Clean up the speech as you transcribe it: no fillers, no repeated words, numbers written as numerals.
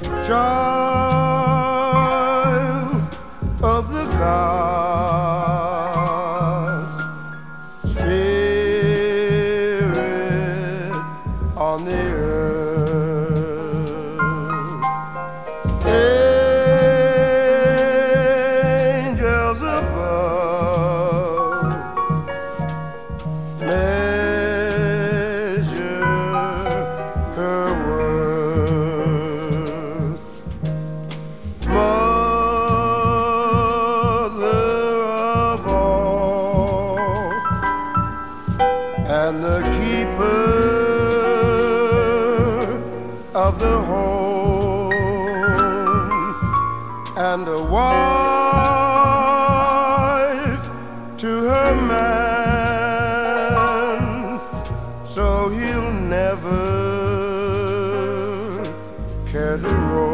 child of the gods, spirit on the earth, angels above measure her worth. Mother of all and the keeper of the home, and a wife to her man, so he'll never care to roam.